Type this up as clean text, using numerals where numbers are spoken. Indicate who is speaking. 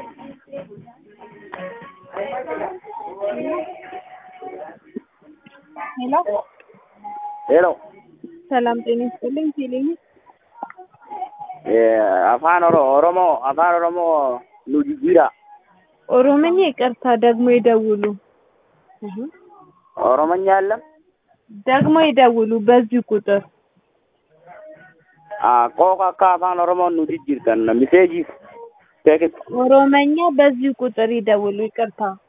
Speaker 1: Hello.
Speaker 2: Hello.
Speaker 1: Salam ጤና ይስጥልኝ ሲልኝ
Speaker 2: afaan oromo nu jijjiira
Speaker 1: ኦሮምኛ ይቅርታ ደግሞ ይደውሉ
Speaker 2: ኦሮሞኛ የለም
Speaker 1: ደግሞ ይደውሉ በዚህ ቁጥር
Speaker 2: ቆቃ afaan oromo nu jijjiirtan message text
Speaker 1: ኦሮምኛ በዚህ ቁጥር ይደውሉ ይቅርታ